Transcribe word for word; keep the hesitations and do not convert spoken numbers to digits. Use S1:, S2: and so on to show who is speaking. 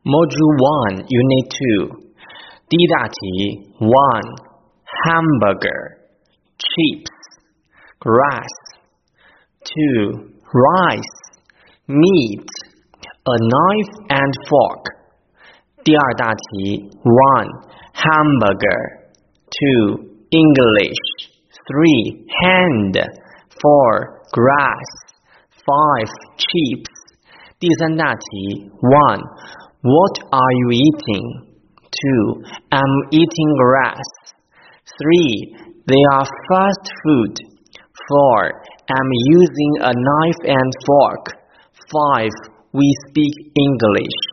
S1: Module one, Unit two. 第一大题 one. Hamburger, chips, grass. two. Rice, meat, a knife and fork. 第二大题 one. Hamburger. two. English. three. Hand. four. Grass. five. Chips. 第三大题 one. What are you eating? two. I'm eating grass. three. They are fast food. four. I'm using a knife and fork. five. We speak English.